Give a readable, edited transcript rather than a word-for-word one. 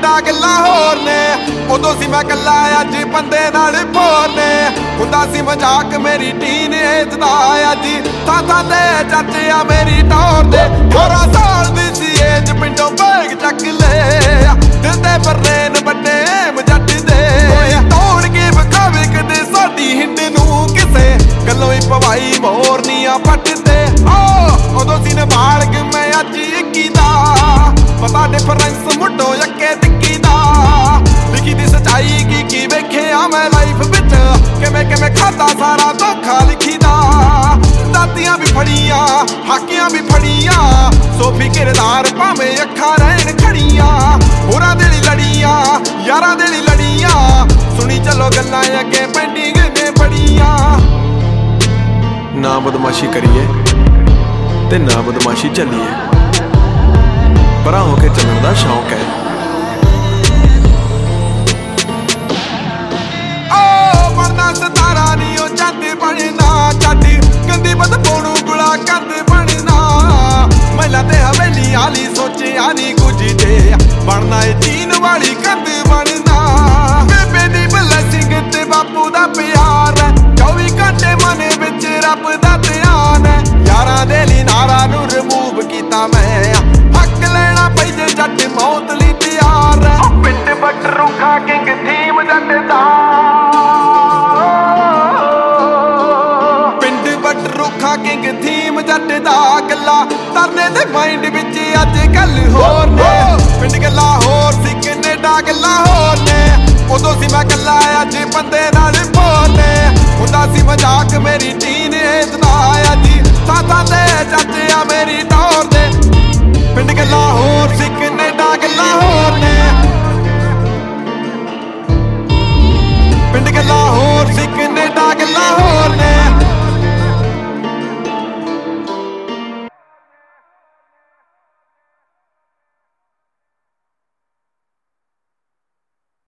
Canada ਗੱਲਾਂ ਹੋਰ ਨੇ। ਉਦੋਂ ਸੀ ਮੈਂ ਕੱਲਾ ਅੱਜ ਬੰਦੇ ਨਾਲ ਭੋਰ ਨੇ। ਹੁੰਦਾ ਸੀ ਮਜ਼ਾਕ ਮੇਰੀ ਟੀਨ ਏਜ ਦਾ ਅੱਜ ਥਾਂ ਤੇ ਚਾਚੇ ਆ ਮੇਰੀ ਟੌਰ ਦੇ। 18 ਸਾਲ ਦੀ ਸੀ ਏਜ ਪਿੰਡੋਂ ਬੈਗ ਚੱਕ ਲਿਆ ਦਿਲ ਤੇ ਬਰੇਨ ਵੱਡੇ ਮਜੱਟ ਦੇ। ਤੋੜ ਕੇ ਵਿਖਾਵੇ ਕਦੇ ਸਾਡੀ ਹਿੰਡ ਨੂੰ ਕਿਸੇ ਗੱਲੋਂ ਹੀ ਪਵਾਈ ਮੋਰਨੀਆਂ ਪੱਟ ਤੇ। ਉਦੋਂ ਸੀ ਨਾਬਾਲਗ ਮੈਂ ਅੱਜ 21 ਦਾ ਪਤਾ ਡਿਫਰੈਂਸ ਮੁੱਢੋਂ ਅੱਗੇ ਟਿੱਕੀ ਦਾ। ਲਿਖੀ ਦੀ ਸੱਚਾਈ ਕੀ ਵੇਖਿਆ ਮੈਂ ਲਾਈਫ ਵਿੱਚ ਕਿਵੇਂ ਖਾਦਾ ਸਾਰਾ ਧੋਖਾ ਲਿਖੀ ਦਾ। ਦਾਤੀਆਂ ਵੀ ਫੜੀਆਂ ਹਾਕੀਆਂ ਵੀ ਫੜੀਆਂ ਸੋਫੀ ਕਿਰਦਾਰ ਭਾਵੇਂ ਅੱਖਾਂ ਰਹਿਣ ਖੜੀਆਂ। ਹੋਰਾਂ ਦੇ ਲਈ ਲੜੀਆਂ ਯਾਰਾਂ ਦੇ ਲਈ ਲੜੀਆਂ ਸੁਣੀ ਚਲੋ ਗੱਲਾਂ ਅੱਗੇ ਪੈਂਡਿੰਗ ਨੇ ਬੜੀਆਂ। ਨਾ ਬਦਮਾਸ਼ੀ ਕਰੀਏ ਤੇ ਨਾ ਬਦਮਾਸ਼ੀ ਚੱਲੀਏ ਪਰਾਂ ਹੋ ਕੇ ਚੱਲਣ ਦਾ ਸ਼ੌਂਕ ਹੈ। ਬਣਨਾ ਸਤਾਰਾ ਨੀ ਉਹ ਚੰਦ ਬਣਨਾ ਚੱਡ ਗੰਦੀ ਬਦਬੂ ਨੂੰ ਗੁਲਾ ਕੰਦ ਬਣਨਾ। ਮਹਿਲਾ ਤੇ ਹਵੇਲੀ ਆਲੀ ਸੋਚਿਆ ਨੀ ਕੁਝ ਜੇ ਬਣਨਾ ਏ ਚੀਨ ਵਾਲੀ ਕੰਧ ਬਣਨਾ। ਬੇਬੇ ਦੀ ਬਲੈਸਿੰਗ ਤੇ ਬਾਪੂ ਦਾ ਪਿਆਰ 24 ਘੰਟੇ ਮਨ ਵਿੱਚ ਰੱਬ ਦਾ ਧਿਆਨ। ਯਾਰਾਂ ਦੇ ਲਈ ਨਾਰਾ ਨੂੰ ਰਿਮੂਵ ਕੀਤਾ ਮੈਂ ਹੱਕ ਲੈਣਾ ਪਈ ਜੇ ਜੱਟ ਮੌਤ ਲਈ ਤਿਆਰ। ਪਿੰਡ ਬੱਟਰੂ ਖਾ ਕਿੰਗ ਥੀਮ ਜੱਟ ਦਾ ਰੁੱਖਾ ਕਿੰਗ ਥੀਮ ਜੱਟ ਦਾ ਗੱਲਾਂ ਤਰਨੇ ਦੇ ਮਾਈਂਡ ਵਿੱਚ ਅੱਜ ਗੱਲ ਹੋਰ ਨੇ। ਪਿੰਡ ਗੱਲਾਂ ਹੋਰ ਸੀ ਕੈਨੇਡਾ ਗੱਲਾਂ ਹੋਰ ਨੇ। ਉਦੋਂ ਸੀ ਮੈਂ ਕੱਲਾ ਅੱਜ ਬੰਦੇ ਨਾਲ ਭੋਰ ਨੇ। ਹੁੰਦਾ ਸੀ ਮਜ਼ਾਕ ਮੇਰੀ ਟੀਨ ਏਜ ਦਾ ਅੱਜ ਥਾਂ ਤੇ ਚਾਚੇ ਆ ਮੇਰੀ ਟੌਰ ਦੇ। ਪਿੰਡ ਗੱਲਾਂ ਹੋਰ